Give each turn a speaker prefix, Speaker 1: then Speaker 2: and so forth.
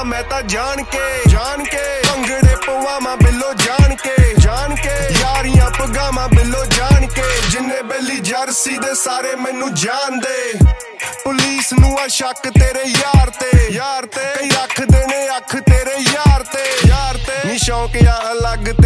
Speaker 1: ਕਰਦਾ ਮੈਂ ਤਾਂ ਜਾਣ ਕੇ ਭੰਗੜੇ ਪਵਾਵਾਂ ਬਿੱਲੋ ਜਾਣ ਕੇ ਯਾਰੀਆਂ ਪਗਾਵਾਂ ਬਿੱਲੋ ਜਾਣ ਕੇ ਜਿੰਨੇ ਬੇਲੀ ਜਰਸੀ ਦੇ ਸਾਰੇ ਮੈਨੂੰ ਜਾਣਦੇ ਪੁਲਿਸ ਨੂੰ ਆ ਸ਼ੱਕ ਤੇਰੇ ਯਾਰ ਤੇ ਕਈ ਰੱਖਦੇ ਨੇ ਅੱਖ ਤੇਰੇ ਯਾਰ ਤੇ ਨੀ ਸ਼ੌਂਕ ਆ ਅਲੱਗ